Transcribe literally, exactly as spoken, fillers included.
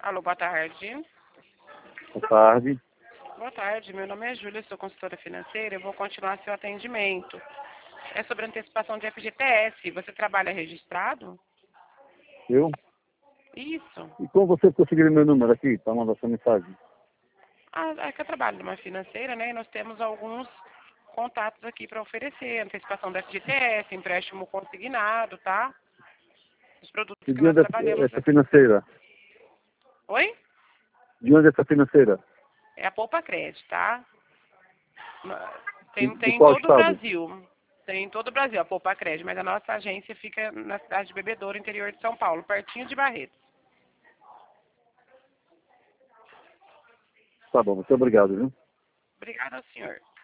Alô, boa tarde. Boa tarde. Boa tarde, meu nome é Júlia, sou consultora financeira, eu vou continuar seu atendimento. É sobre antecipação de F G T S. Você trabalha registrado? Eu? Isso. E como você conseguiu meu número aqui para mandar sua mensagem? Ah, é que eu trabalho numa financeira, né? E nós temos alguns contatos aqui para oferecer. Antecipação da F G T S, empréstimo consignado, tá? Os produtos E que de nós onde é trabalhamos essa aqui. financeira? Oi? De onde é essa financeira? É a Poupa Crédito, tá? De, Tem, de tem em qual todo o estado? Brasil. Tem em todo o Brasil a Poupa Crédito, mas a nossa agência fica na cidade de Bebedouro, interior de São Paulo, pertinho de Barretos. Tá bom, muito obrigado, viu? Obrigada, senhor.